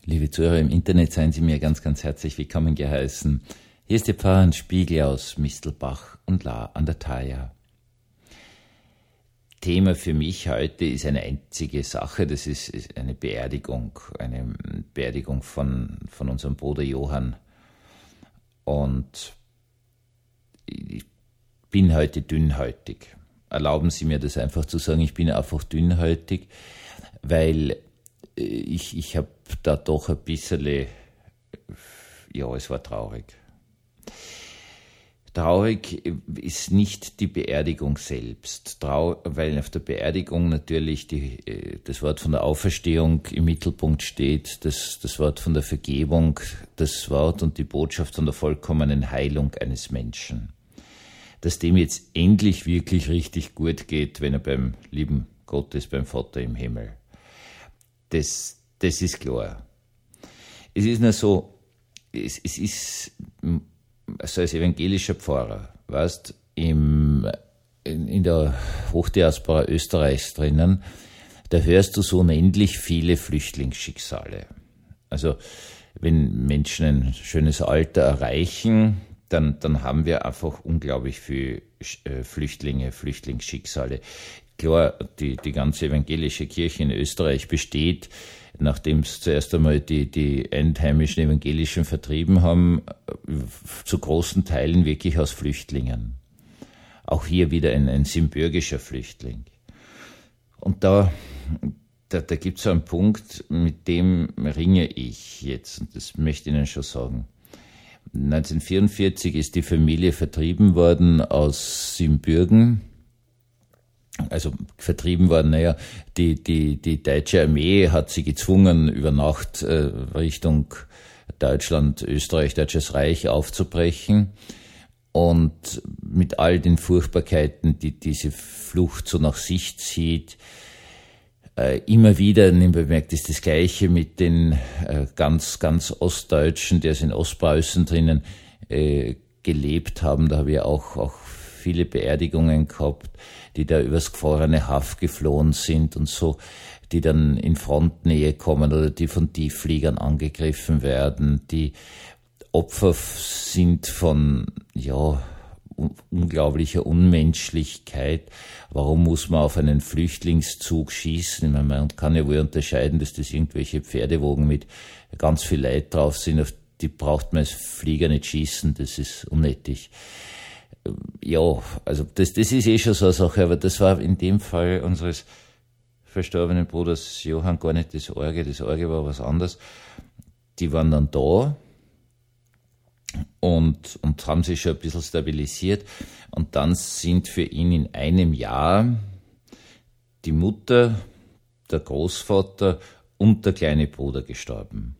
Liebe Zuhörer im Internet, seien Sie mir ganz, ganz herzlich willkommen geheißen. Hier ist Ihr Pfarrer Spiegel aus Mistelbach und Lahr an der Thaya. Thema für mich heute ist eine einzige Sache, das ist eine Beerdigung von unserem Bruder Johann. Und ich bin heute dünnhäutig. Erlauben Sie mir das einfach zu sagen, ich bin einfach dünnhäutig, weil ich habe da doch ein bisschen, ja, es war traurig. Traurig ist nicht die Beerdigung selbst, weil auf der Beerdigung natürlich das Wort von der Auferstehung im Mittelpunkt steht, das Wort von der Vergebung, das Wort und die Botschaft von der vollkommenen Heilung eines Menschen. Dass dem jetzt endlich wirklich richtig gut geht, wenn er beim lieben Gott ist, beim Vater im Himmel. Das ist klar. Es ist nur so, es ist, also als evangelischer Pfarrer, weißt, in der Hochdiaspora Österreichs drinnen, da hörst du so unendlich viele Flüchtlingsschicksale. Also, wenn Menschen ein schönes Alter erreichen, dann haben wir einfach unglaublich viel Flüchtlingsschicksale. Klar, die ganze evangelische Kirche in Österreich besteht, nachdem es zuerst einmal die einheimischen Evangelischen vertrieben haben, zu großen Teilen wirklich aus Flüchtlingen. Auch hier wieder ein siebenbürgischer Flüchtling. Und da gibt es so einen Punkt, mit dem ringe ich jetzt, und das möchte ich Ihnen schon sagen. 1944 ist die Familie vertrieben worden aus Siebenbürgen. Also vertrieben worden, die deutsche Armee hat sie gezwungen, über Nacht Richtung Deutschland, Österreich, Deutsches Reich aufzubrechen. Und mit all den Furchtbarkeiten, die diese Flucht so nach sich zieht, immer wieder bemerkt ist das Gleiche mit den ganz, ganz Ostdeutschen, die also in Ostpreußen drinnen gelebt haben. Da habe ich auch viele Beerdigungen gehabt, die da übers gefrorene Haff geflohen sind und so, die dann in Frontnähe kommen oder die von Tieffliegern angegriffen werden, die Opfer sind von, unglaublicher Unmenschlichkeit. Warum muss man auf einen Flüchtlingszug schießen? Ich meine, man kann ja wohl unterscheiden, dass das irgendwelche Pferdewogen mit ganz viel Leid drauf sind, auf die braucht man als Flieger nicht schießen, das ist unnötig. Ja, also das ist schon so eine Sache, aber das war in dem Fall unseres verstorbenen Bruders Johann gar nicht das Orge war was anderes. Die waren dann da und haben sich schon ein bisschen stabilisiert und dann sind für ihn in einem Jahr die Mutter, der Großvater und der kleine Bruder gestorben.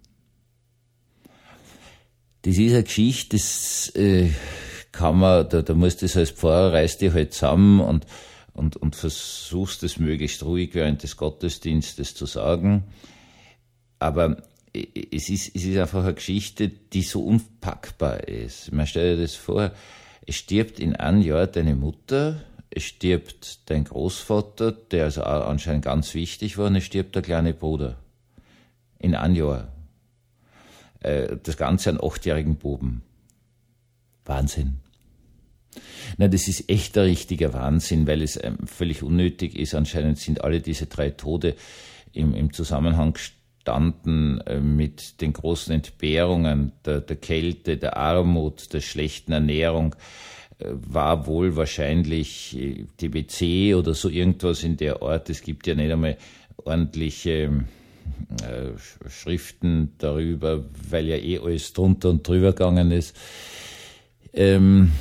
Das ist eine Geschichte, das kann man, da musst du es als Pfarrer, reißt dich halt zusammen und versuchst es möglichst ruhig während des Gottesdienstes zu sagen. Aber es ist einfach eine Geschichte, die so unpackbar ist. Man stellt dir das vor, es stirbt in einem Jahr deine Mutter, es stirbt dein Großvater, der also auch anscheinend ganz wichtig war, und es stirbt der kleine Bruder. In einem Jahr. Das Ganze an 8-jährigen Buben. Wahnsinn. Na, das ist echt ein richtiger Wahnsinn, weil es völlig unnötig ist. Anscheinend sind alle diese 3 Tode im Zusammenhang gestanden mit den großen Entbehrungen, der Kälte, der Armut, der schlechten Ernährung. War wohl wahrscheinlich TBC oder so irgendwas in der Art. Es gibt ja nicht einmal ordentliche Schriften darüber, weil ja alles drunter und drüber gegangen ist. Und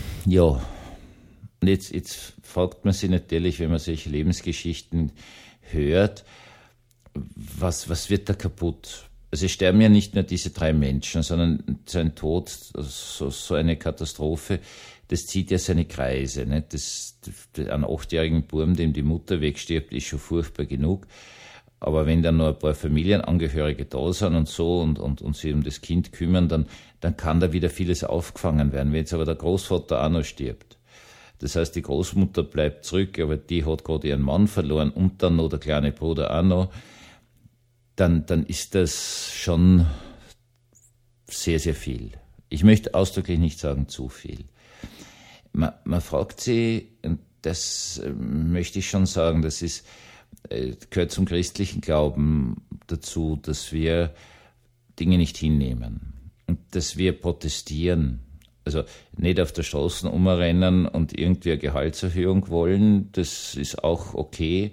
jetzt fragt man sich natürlich, wenn man solche Lebensgeschichten hört, was wird da kaputt? Also es sterben ja nicht nur diese 3 Menschen, sondern sein Tod, so eine Katastrophe, das zieht ja seine Kreise. Nicht? Einen 8-jährigen Burm, dem die Mutter wegstirbt, ist schon furchtbar genug. Aber wenn dann noch ein paar Familienangehörige da sind und so und sich um das Kind kümmern, dann kann da wieder vieles aufgefangen werden. Wenn jetzt aber der Großvater auch noch stirbt, das heißt, die Großmutter bleibt zurück, aber die hat gerade ihren Mann verloren und dann noch der kleine Bruder auch noch, dann ist das schon sehr, sehr viel. Ich möchte ausdrücklich nicht sagen zu viel. Man fragt sich, und das möchte ich schon sagen, das gehört zum christlichen Glauben dazu, dass wir Dinge nicht hinnehmen und dass wir protestieren. Also nicht auf der Straße umrennen und irgendwie eine Gehaltserhöhung wollen, das ist auch okay,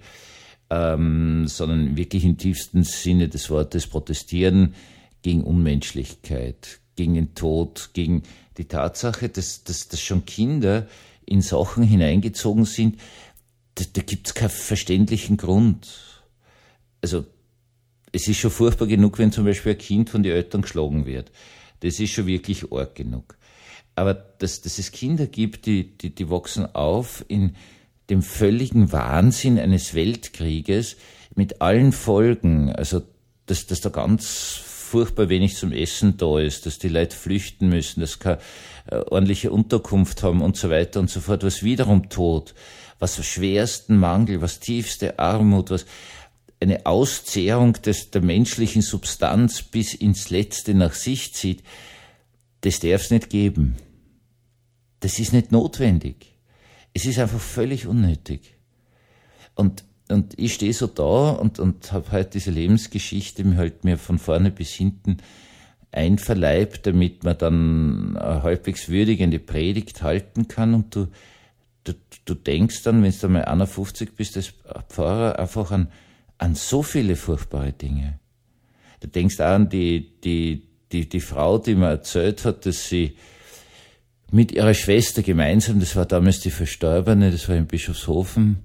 sondern wirklich im tiefsten Sinne des Wortes protestieren gegen Unmenschlichkeit, gegen den Tod, gegen die Tatsache, dass schon Kinder in Sachen hineingezogen sind, da gibt es keinen verständlichen Grund. Also es ist schon furchtbar genug, wenn zum Beispiel ein Kind von den Eltern geschlagen wird. Das ist schon wirklich arg genug. Aber dass es Kinder gibt, die wachsen auf in dem völligen Wahnsinn eines Weltkrieges mit allen Folgen. Also dass da ganz furchtbar wenig zum Essen da ist, dass die Leute flüchten müssen, dass sie keine ordentliche Unterkunft haben und so weiter und so fort, was wiederum Tod, was schwersten Mangel, was tiefste Armut, was eine Auszehrung der menschlichen Substanz bis ins Letzte nach sich zieht, das darf es nicht geben. Das ist nicht notwendig. Es ist einfach völlig unnötig. Und ich stehe so da und habe halt diese Lebensgeschichte mir von vorne bis hinten einverleibt, damit man dann eine halbwegs würdigende Predigt halten kann. Und du denkst dann, wenn du mal 51 bist, als Pfarrer einfach an so viele furchtbare Dinge. Du denkst auch an die Frau, die mir erzählt hat, dass sie mit ihrer Schwester gemeinsam, das war damals die Verstorbene, das war in Bischofshofen,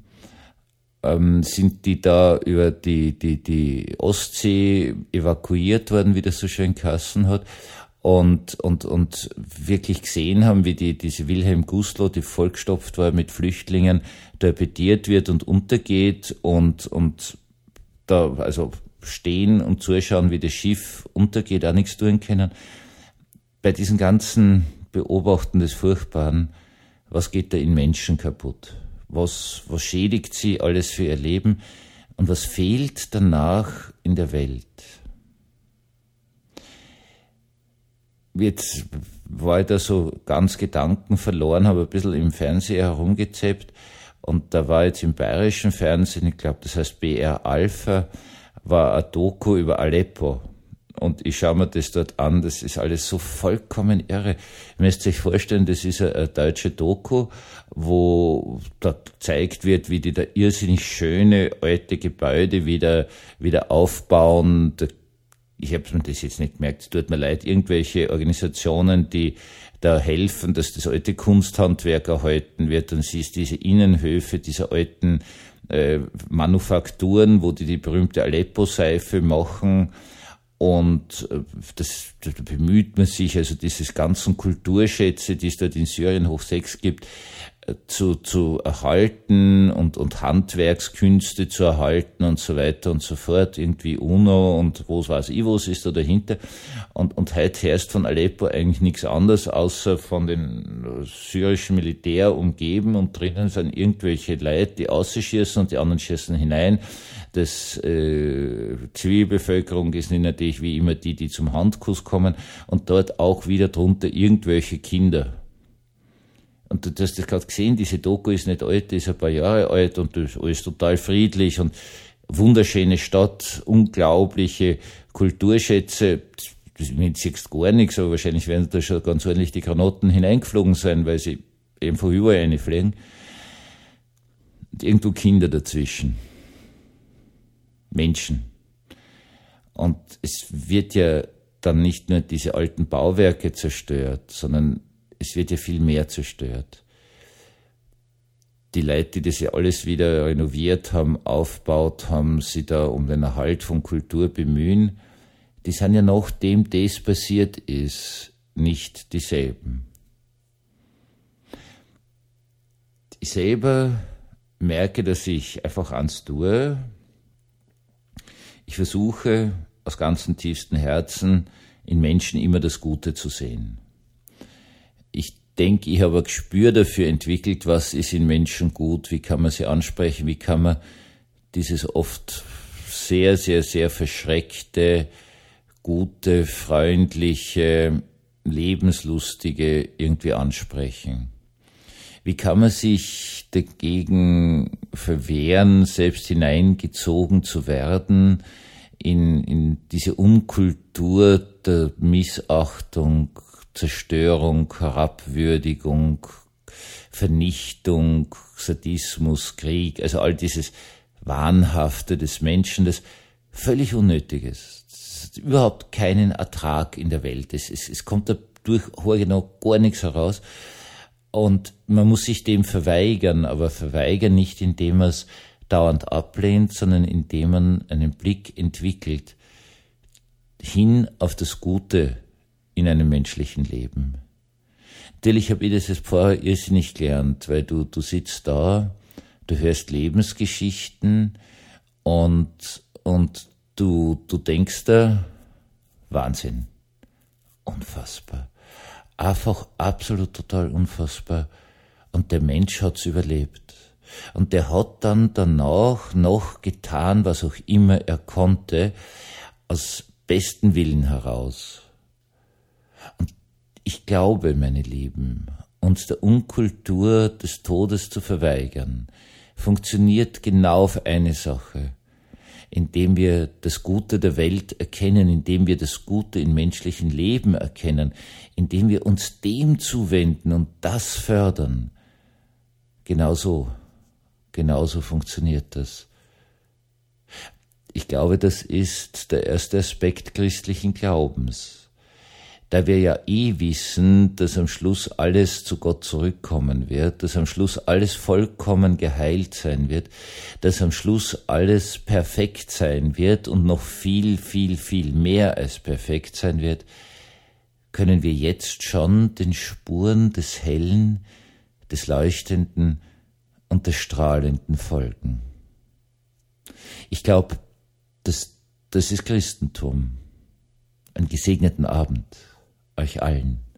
sind die da über die Ostsee evakuiert worden, wie das so schön geheißen hat, und wirklich gesehen haben, wie diese Wilhelm Gustloh, die vollgestopft war mit Flüchtlingen, torpediert wird und untergeht und da also stehen und zuschauen, wie das Schiff untergeht, auch nichts tun können. Bei diesen ganzen Beobachten des Furchtbaren, was geht da in Menschen kaputt? Was schädigt sie alles für ihr Leben? Und was fehlt danach in der Welt? Jetzt war ich da so ganz Gedanken verloren, habe ein bisschen im Fernseher herumgezappt und da war jetzt im bayerischen Fernsehen, ich glaube, das heißt BR Alpha, war ein Doku über Aleppo. Und ich schaue mir das dort an, das ist alles so vollkommen irre. Ihr müsst euch vorstellen, das ist eine deutsche Doku, wo da gezeigt wird, wie die da irrsinnig schöne alte Gebäude wieder aufbauen. Ich habe mir das jetzt nicht gemerkt, es tut mir leid, irgendwelche Organisationen, die da helfen, dass das alte Kunsthandwerk erhalten wird. Und siehst diese Innenhöfe dieser alten Manufakturen, wo die berühmte Aleppo-Seife machen. Und da bemüht man sich, also diese ganzen Kulturschätze, die es dort in Syrien hoch 6 gibt, zu erhalten und Handwerkskünste zu erhalten und so weiter und so fort, irgendwie UNO und was ist da dahinter. Und heute herrscht von Aleppo eigentlich nichts anderes, außer von den syrischen Militär umgeben und drinnen sind irgendwelche Leute, die ausschießen und die anderen schießen hinein. Das Zivilbevölkerung ist natürlich wie immer die zum Handkuss kommen und dort auch wieder drunter irgendwelche Kinder. Und du hast das gerade gesehen, diese Doku ist nicht alt, die ist ein paar Jahre alt und das ist alles total friedlich und wunderschöne Stadt, unglaubliche Kulturschätze. Das siehst gar nichts, aber wahrscheinlich werden da schon ganz ordentlich die Granaten hineingeflogen sein, weil sie eben von überall reinfliegen. Und irgendwo Kinder dazwischen. Menschen. Und es wird ja dann nicht nur diese alten Bauwerke zerstört, sondern es wird ja viel mehr zerstört. Die Leute, die das ja alles wieder renoviert haben, aufgebaut haben, sie da um den Erhalt von Kultur bemühen, die sind ja nachdem das passiert ist, nicht dieselben. Ich selber merke, dass ich einfach eins tue. Ich versuche aus ganzem tiefstem Herzen in Menschen immer das Gute zu sehen. Ich denke, ich habe ein Gespür dafür entwickelt, was ist in Menschen gut, wie kann man sie ansprechen, wie kann man dieses oft sehr, sehr, sehr verschreckte, gute, freundliche, lebenslustige irgendwie ansprechen. Wie kann man sich dagegen verwehren, selbst hineingezogen zu werden in diese Unkultur der Missachtung, Zerstörung, Herabwürdigung, Vernichtung, Sadismus, Krieg, also all dieses Wahnhafte des Menschen, das völlig unnötig ist. Es hat überhaupt keinen Ertrag in der Welt. Es kommt dadurch genau gar nichts heraus. Und man muss sich dem verweigern, aber verweigern nicht, indem man es dauernd ablehnt, sondern indem man einen Blick entwickelt hin auf das Gute in einem menschlichen Leben. Natürlich habe ich das als Pfarrer irrsinnig gelernt, weil du sitzt da, du hörst Lebensgeschichten und du denkst da, Wahnsinn, unfassbar. Einfach absolut total unfassbar. Und der Mensch hat's überlebt. Und der hat dann danach noch getan, was auch immer er konnte, aus bestem Willen heraus. Und ich glaube, meine Lieben, uns der Unkultur des Todes zu verweigern, funktioniert genau auf eine Sache. Indem wir das Gute der Welt erkennen, indem wir das Gute im menschlichen Leben erkennen, indem wir uns dem zuwenden und das fördern. Genauso funktioniert das. Ich glaube, das ist der erste Aspekt christlichen Glaubens. Da wir ja wissen, dass am Schluss alles zu Gott zurückkommen wird, dass am Schluss alles vollkommen geheilt sein wird, dass am Schluss alles perfekt sein wird und noch viel, viel, viel mehr als perfekt sein wird, können wir jetzt schon den Spuren des Hellen, des Leuchtenden und des Strahlenden folgen. Ich glaube, das ist Christentum. Einen gesegneten Abend euch allen.